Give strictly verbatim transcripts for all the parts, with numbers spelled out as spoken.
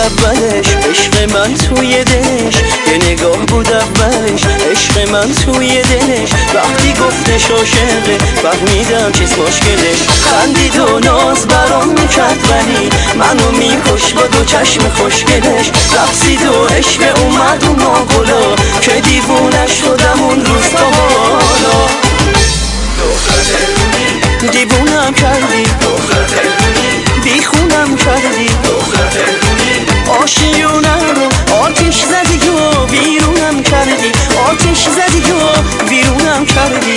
اولش، عشق من توی دلش یه نگاه بود اولش، عشق من توی دلش وقتی گفتش عاشقه فهمیدم چیز مشکلش. خندید و ناز برام میکرد ولی منو میکش با دو چشم خوشگلش. رقصید و عشق اومد و ماغلا که دیوونه شدم اون روز تا حالا. دیوونم کردی، بیخونم کردی، آشیونه رو آتش زدی و بیرونم کردی، آتش زدی و بیرونم کردی.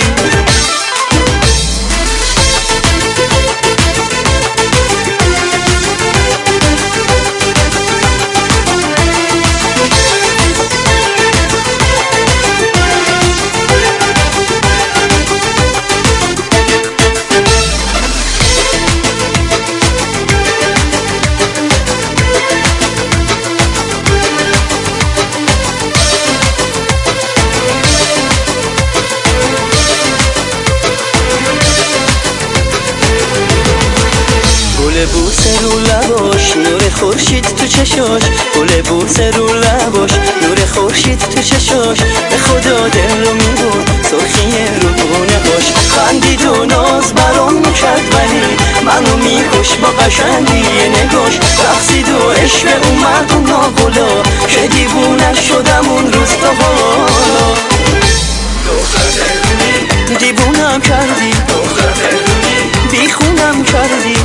گل بوسه رو لباش، نور خورشید تو چشاش، گل بوسه رو لباش، نور خورشید تو چشاش، به خدا دل رو میبرد سرخی رو گونه‌هاش. خندید و ناز برام میکرد ولی منو میکش با قشنگی نگاش. رقصید و عشق اومد و ناغلا که دیوونه شدم اون روز تا حالا. دیوونم کردی، بیخونم کردی،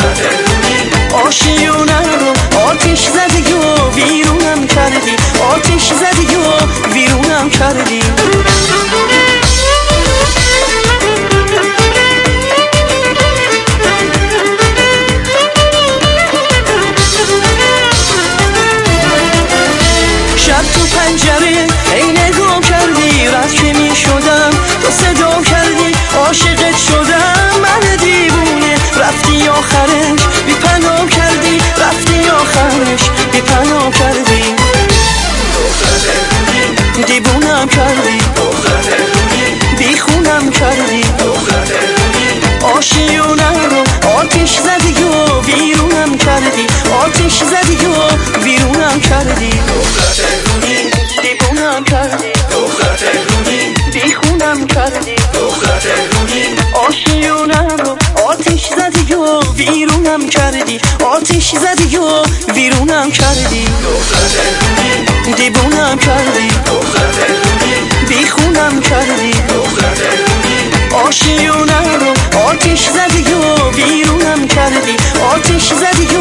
آشیونه رو آتش زدی و بیرونم کردی، آتش زدی و بیرونم کردی. شب تو پنجره ای نگاه کردی، رد که می شدم تو صدا کردی، عاشقت شدم من دیوونه، رفتی آخرش بی پناه کردی، رفتی آخرش بی پناه کردی. دیوونم کردی، بیخونم کردی، آشیونه رو آتش زدی و بیرونم کردی، آتش زدی و بیرونم کردی. دیوونم کردی، بیخونم کردی، آشیونه رو آتش زدی و بیرونم کردی، آتش زدی و بیرونم کردی. دیوونم کردی، بیخونم کردی، آشیونه رو آتش زدی و بیرونم کردی، آتش زدی